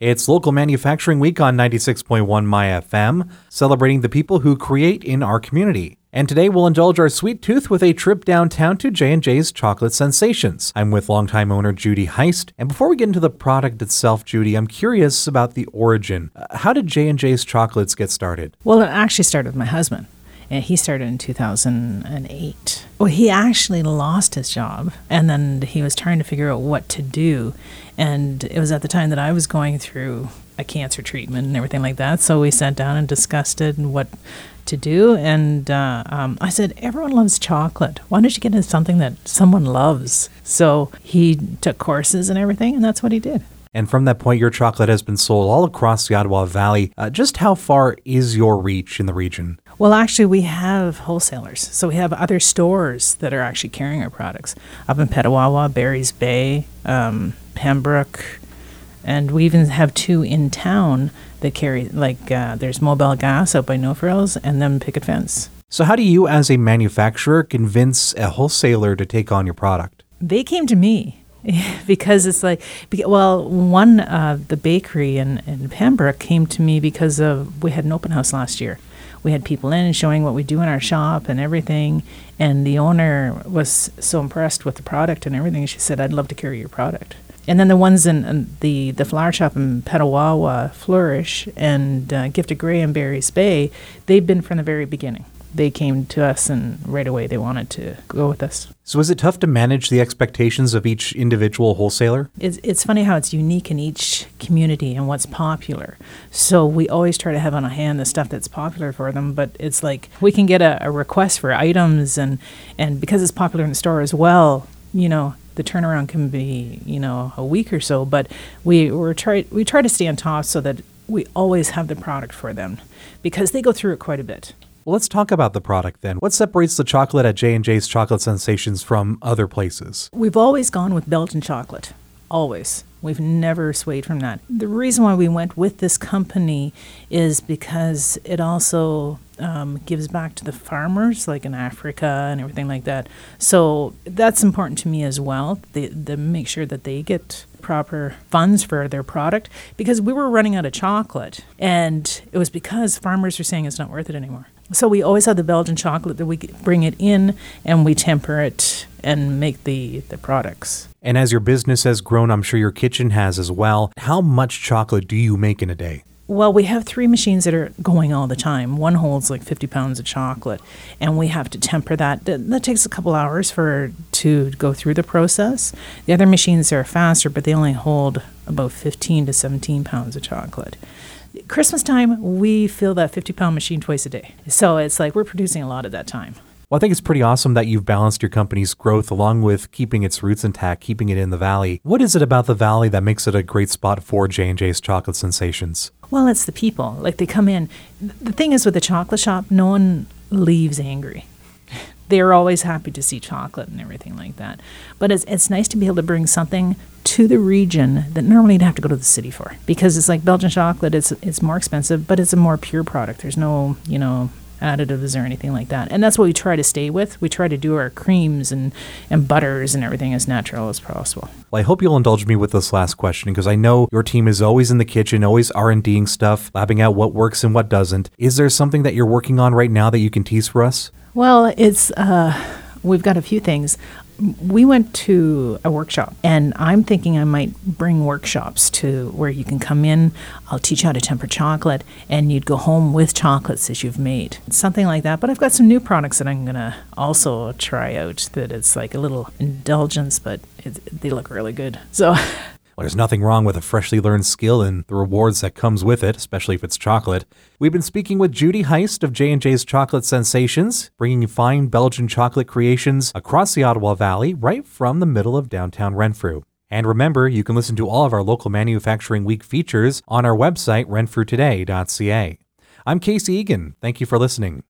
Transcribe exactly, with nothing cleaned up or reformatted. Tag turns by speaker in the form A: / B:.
A: It's Local Manufacturing Week on ninety-six point one My F M, celebrating the people who create in our community. And today we'll indulge our sweet tooth with a trip downtown to J and J's Chocolate Sensations. I'm with longtime owner Judy Heist. And before we get into the product itself, Judy, I'm curious about the origin. Uh, how did J and J's Chocolates get started?
B: Well, it actually started with my husband. And he started in two thousand eight. Well, he actually lost his job, and then he was trying to figure out what to do. And it was at the time that I was going through a cancer treatment and everything like that. So we sat down and discussed it and what to do. And uh, um, I said, everyone loves chocolate. Why don't you get into something that someone loves? So he took courses and everything, and that's what he did.
A: And from that point, your chocolate has been sold all across the Ottawa Valley. Uh, just how far is your reach in the region?
B: Well, actually, we have wholesalers. So we have other stores that are actually carrying our products. Up in Petawawa, Barry's Bay, um, Pembroke, and we even have two in town that carry, like uh, there's Mobile Gas out by No Frills and then Picket Fence.
A: So how do you, as a manufacturer, convince a wholesaler to take on your product?
B: They came to me. Because it's like, well, one, uh, the bakery in, in Pembroke came to me because of, we had an open house last year. We had people in and showing what we do in our shop and everything. And the owner was so impressed with the product and everything. She said, I'd love to carry your product. And then the ones in, in the, the flower shop in Petawawa, Flourish, and uh, Gift of Grey and Barry's Bay, they've been from the very beginning. They came to us and right away they wanted to go with us.
A: So is it tough to manage the expectations of each individual wholesaler?
B: It's, it's funny how it's unique in each community and what's popular. So we always try to have on hand the stuff that's popular for them, but it's like we can get a, a request for items and, and because it's popular in the store as well, you know, the turnaround can be, you know, a week or so, but we we're try we try to stay on top so that we always have the product for them because they go through it quite a bit.
A: Well, let's talk about the product then. What separates the chocolate at J and J's Chocolate Sensations from other places?
B: We've always gone with Belgian chocolate. Always. We've never swayed from that. The reason why we went with this company is because it also um, gives back to the farmers, like in Africa and everything like that. So that's important to me as well. They, they make sure that they get proper funds for their product because we were running out of chocolate. And it was because farmers were saying it's not worth it anymore. So we always have the Belgian chocolate that we bring it in and we temper it and make the, the products.
A: And as your business has grown, I'm sure your kitchen has as well. How much chocolate do you make in a day?
B: Well, we have three machines that are going all the time. One holds like fifty pounds of chocolate, and we have to temper that. That, that takes a couple hours for to go through the process. The other machines are faster, but they only hold about fifteen to seventeen pounds of chocolate. Christmas time, we fill that fifty-pound machine twice a day. So it's like we're producing a lot at that time.
A: Well, I think it's pretty awesome that you've balanced your company's growth along with keeping its roots intact, keeping it in the Valley. What is it about the Valley that makes it a great spot for J and J's Chocolate Sensations?
B: Well, it's the people. Like they come in. The thing is with the chocolate shop, no one leaves angry. They're always happy to see chocolate and everything like that. But it's it's nice to be able to bring something to the region that normally you'd have to go to the city for. Because it's like Belgian chocolate, it's it's more expensive, but it's a more pure product. There's no, you know, additives or anything like that. And that's what we try to stay with. We try to do our creams and, and butters and everything as natural as possible.
A: Well, I hope you'll indulge me with this last question because I know your team is always in the kitchen, always R and D-ing stuff, labbing out what works and what doesn't. Is there something that you're working on right now that you can tease for us?
B: Well, it's uh, we've got a few things. We went to a workshop, and I'm thinking I might bring workshops to where you can come in, I'll teach you how to temper chocolate, and you'd go home with chocolates that you've made. Something like that. But I've got some new products that I'm going to also try out that it's like a little indulgence, but it, they look really good. So...
A: Well, there's nothing wrong with a freshly learned skill and the rewards that comes with it, especially if it's chocolate. We've been speaking with Judy Heist of J and J's Chocolate Sensations, bringing fine Belgian chocolate creations across the Ottawa Valley, right from the middle of downtown Renfrew. And remember, you can listen to all of our Local Manufacturing Week features on our website, renfrew today dot c a. I'm Casey Egan. Thank you for listening.